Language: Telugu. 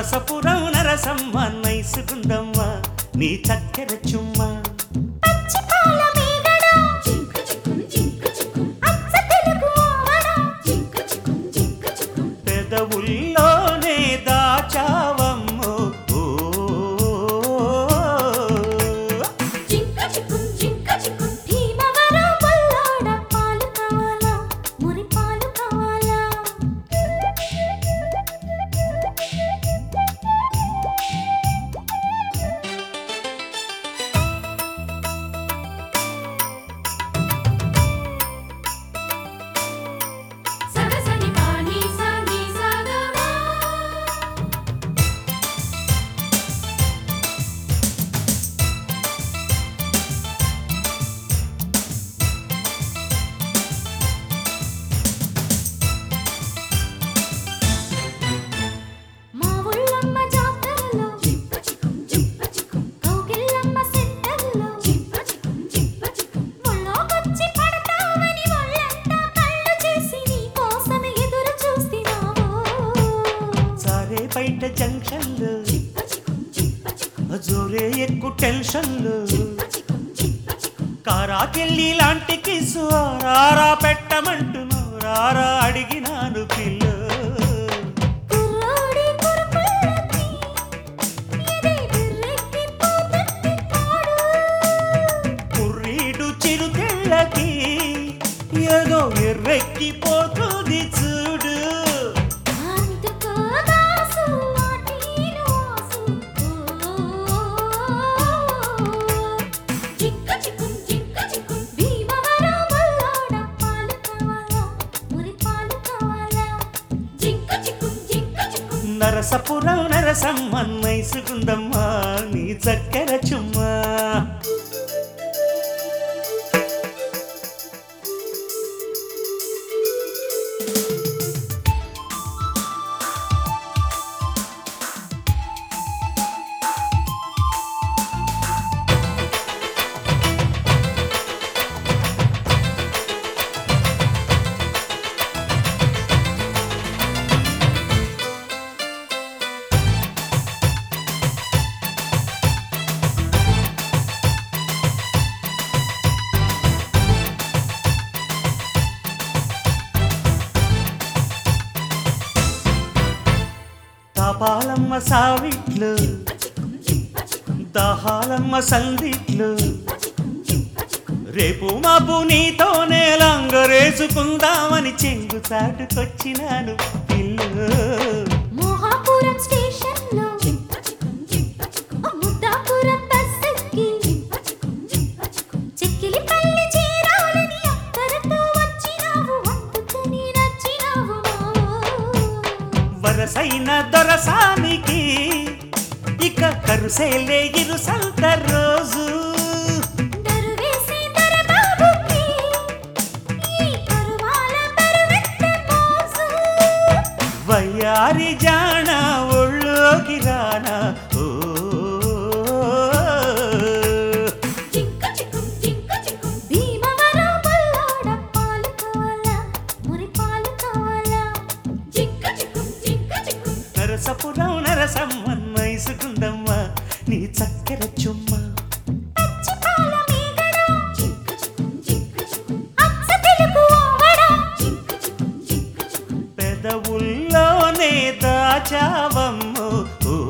నరసపురం నరసమ్మ నైసుకుందమ్మ నీ చక్కెర చుమ్మ పెదవుల్లోనే దాచావమ్మో బయట జంక్షన్లు జోరే ఎక్కు టెన్షన్లు కారాకెళ్ళి లాంటి కిసు రారా పెట్టమంటును రారా అడిగినాను పిల్లు కుర్రీడు చిరుతిళ్ళకి ఏదో ఎర్రెక్కిపోతుంది చూడు నరసపురం నరసమ్మ నైసుకుందమ్మ నీ చక్కెర చుమ్మ పాలమ్మ సావిట్లు దహాలమ్మ సందిట్లు రేపు మాపు నీతోనే లంగరేసుకుందామని చెంగు చాటుకొచ్చినాను పిల్లు మోహాపురం స్టేషన్లో ముద్దాపురం బస్సెక్కి చిక్కిలిపల్లి చేరాలని అక్కరతో వచ్చినావు అందుకని నచ్చినావు వరసైన దొరసానికి ఇక కరుసేలే ఇరుసంత రోజు వయ్యారి జాణ ఒళ్ళోకి రానా నరసపురం నరసమ్మ నైసుకుందమ్మ నీ చక్కెర చుమ్మ పెదవుల్లోనే దాచావమ్మో